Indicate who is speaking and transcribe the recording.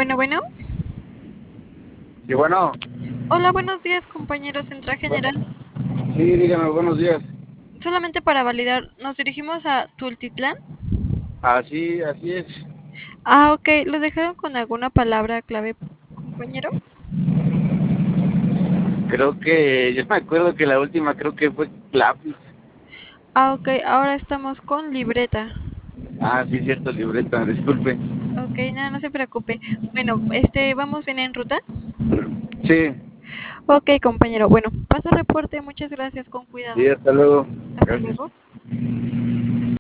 Speaker 1: Bueno, bueno.
Speaker 2: Sí, bueno,
Speaker 1: Hola, buenos días, compañero Central General.
Speaker 2: sí, dígame, buenos días.
Speaker 1: Solamente para validar, nos dirigimos a Tultitlán.
Speaker 2: Así es.
Speaker 1: Ok, ¿lo dejaron con alguna palabra clave, compañero?
Speaker 2: Creo que, yo me acuerdo que la última creo que fue lápiz.
Speaker 1: Ok, ahora estamos con libreta.
Speaker 2: Sí, cierto, libreta, disculpe.
Speaker 1: Ok, nada, no se preocupe. Bueno, ¿vamos bien en ruta?
Speaker 2: Sí,
Speaker 1: Ok, compañero. Bueno, paso reporte. Muchas gracias, con cuidado.
Speaker 2: sí, hasta luego.
Speaker 1: Hasta
Speaker 2: Gracias.
Speaker 1: luego.